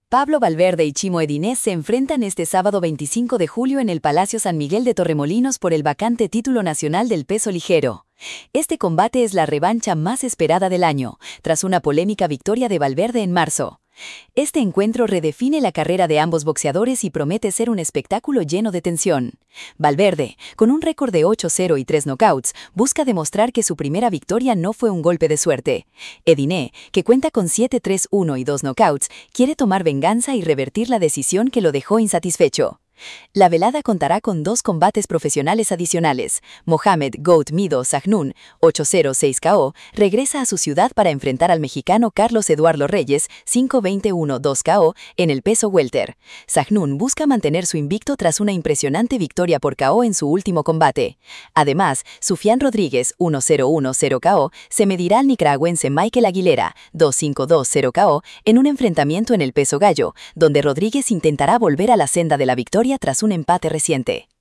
Pablo Valverde y Chimo Edinés se enfrentan este sábado 25 de julio en el Palacio San Miguel de Torremolinos por el vacante título nacional del peso ligero. Este combate es la revancha más esperada del año, tras una polémica victoria de Valverde en marzo. Este encuentro redefine la carrera de ambos boxeadores y promete ser un espectáculo lleno de tensión. Valverde, con un récord de 8-0 y 3 knockouts, busca demostrar que su primera victoria no fue un golpe de suerte. Ediné, que cuenta con 7-3-1 y 2 knockouts, quiere tomar venganza y revertir la decisión que lo dejó insatisfecho. La velada contará con 2 combates profesionales adicionales. Mohamed Goat Mido Sahnun, 8-0-6 KO, regresa a su ciudad para enfrentar al mexicano Carlos Eduardo Reyes, 5-21-2 KO, en el peso welter. Sahnun busca mantener su invicto tras una impresionante victoria por KO en su último combate. Además, Sufian Rodríguez, 1-0-1-0 KO, se medirá al nicaragüense Michael Aguilera, 2-5-2-0 KO, en un enfrentamiento en el peso gallo, donde Rodríguez intentará volver a la senda de la victoria tras un empate reciente.